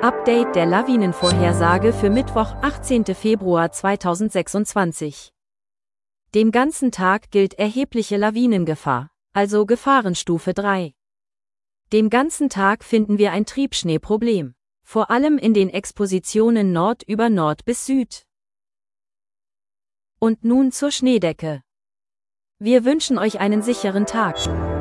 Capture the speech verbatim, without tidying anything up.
Update der Lawinenvorhersage für Mittwoch, achtzehnten Februar zweitausendsechsundzwanzig. Dem ganzen Tag gilt erhebliche Lawinengefahr, also Gefahrenstufe drei. Dem ganzen Tag finden wir ein Triebschneeproblem, vor allem in den Expositionen Nord über Nord bis Süd. Und nun zur Schneedecke. Wir wünschen euch einen sicheren Tag.